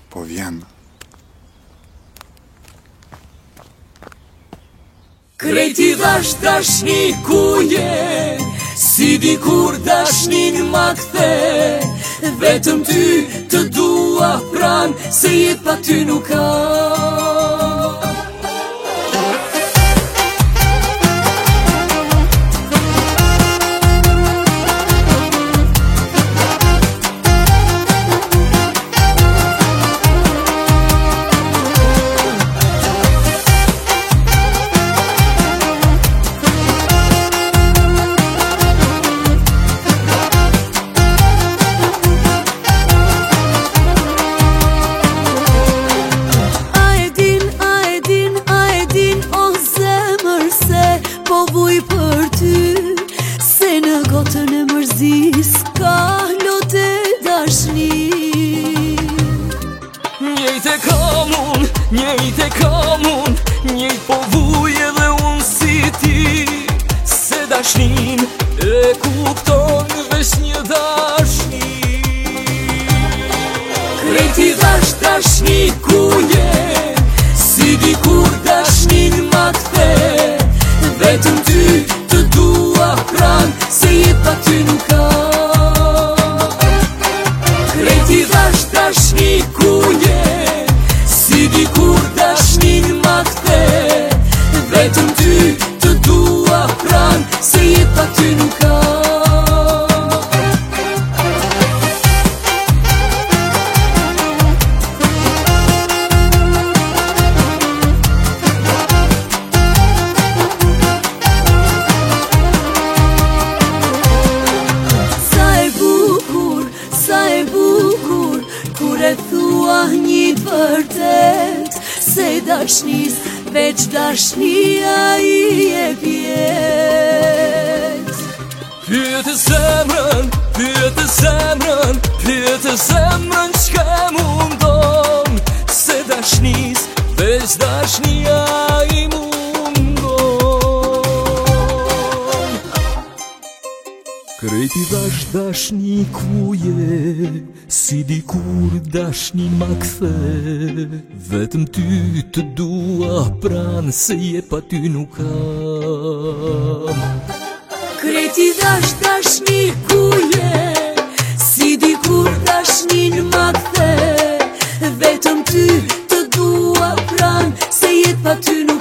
po vjen. Krejti dhash dashni ku je, si dikur dashnin ma kthe. Vetëm ty të dua pran, se jet pa ty nuk ka. Po vuj për ty, se në gotën e mërzis ka lote dashni. Njejt e kam unë, njejt po vuj edhe unë si ti. Se dashnin e kupton vesh një dashni. Krejti dhash dashni ku je, si dikur dashnin ma kthe. Vetëm ty të dua pran, se jet pa ty nuk ka. Krejti dhash dashni ku je, si dikur dashnin ma kthe. Vetëm ty të dua pran, se jet pa ty nuk ka. Kur e thua një të vërtet, se dashnis veç dashnia i e pjet. Pyet zemrën, qka mundon, se dashnis veç dashnia i mundon. Krejti dhash dashni ku je, si dikur dashni ma kthe. Vetëm ty të dua pran, se jet pa ty nuk kam. Krejti dhash dashni ku je, si dikur dashnin ma kthe. Vetëm ty të dua pran, se jet pa ty nuk kam.